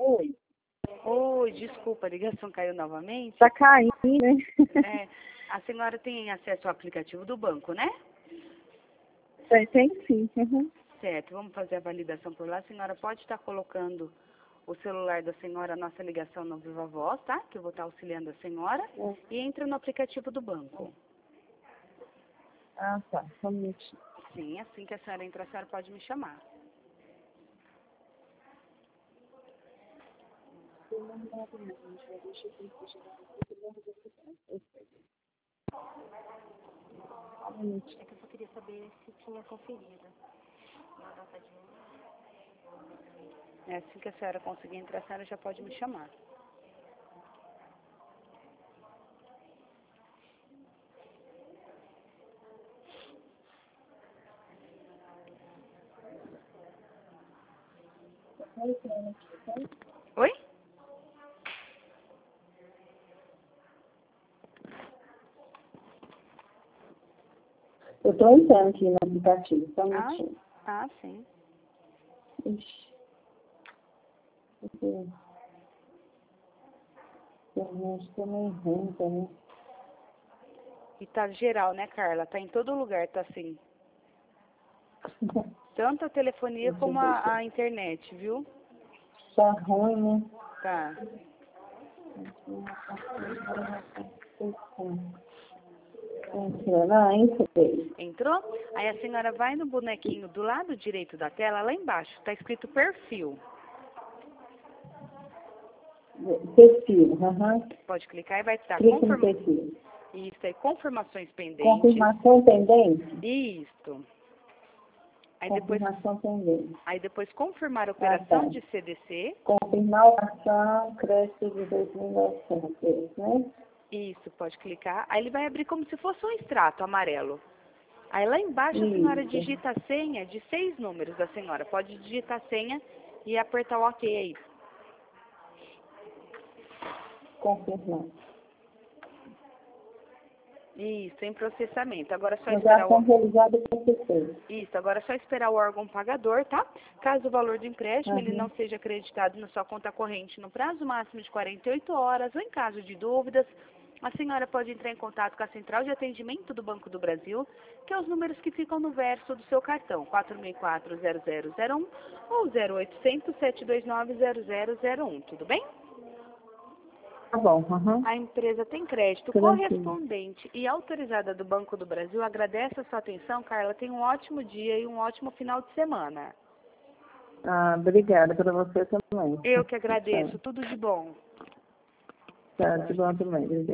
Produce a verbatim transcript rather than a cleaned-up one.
Oi. Oi, desculpa, a ligação caiu novamente. Tá caindo, né? É, a senhora tem acesso ao aplicativo do banco, né? Tem, tem sim. Uhum. Certo, vamos fazer a validação por lá. A senhora pode estar colocando o celular da senhora, a nossa ligação no Viva Voz, tá? Que eu vou estar auxiliando a senhora. É. E entra no aplicativo do banco. Ah, tá. Só um minutinho. Sim, assim que a senhora entrar, a senhora pode me chamar. Um minutinho. É que eu só queria saber se tinha conferido. Na data de É assim que a senhora conseguir entrar, a senhora já pode me chamar. Oi? Eu tô entrando aqui no aplicativo, só um Ah, minutinho. ah, sim. Ixi. Porque a internet tá meio ruim também. E tá geral, né, Carla? Tá em todo lugar, tá assim. Tanto a telefonia Deixa eu como ver a, aqui. a internet, viu? Tá ruim, né? Tá. Entrando, ah, entrei. Entrou? Aí a senhora vai no bonequinho do lado direito da tela, lá embaixo, tá escrito perfil. Perfil, aham. Pode clicar e vai estar Clique no confirma... perfil. Isso aí, confirmações pendentes. Confirmação pendente? Isso. Aí depois, Confirmação pendente. aí depois confirmar a Ah, tá. operação de C D C. Confirmar a ação, crédito de dois mil e novecentos, né? Isso, pode clicar. Aí ele vai abrir como se fosse um extrato amarelo. Aí lá embaixo a senhora Isso. digita a senha de seis números da senhora. Pode digitar a senha e apertar o OK aí. Confirmar. Isso, em processamento. Agora é só esperar Transação o... realizada com você. Isso, agora é só esperar o órgão pagador, tá? Caso o valor do empréstimo ele não Uhum. seja acreditado na sua conta corrente no prazo máximo de quarenta e oito horas ou em caso de dúvidas, a senhora pode entrar em contato com a Central de Atendimento do Banco do Brasil, que é os números que ficam no verso do seu cartão, quatro seis quatro, zero zero zero um ou zero oitocentos, sete dois nove, zero zero zero um, tudo bem? Tá bom, aham. A empresa tem crédito Tranquilo. correspondente e autorizada do Banco do Brasil. Agradece a sua atenção, Carla. Tenha um ótimo dia e um ótimo final de semana. Ah, obrigada para você também. Eu que agradeço. Tchau. Tudo de bom. Tchau, de bom também. Obrigada.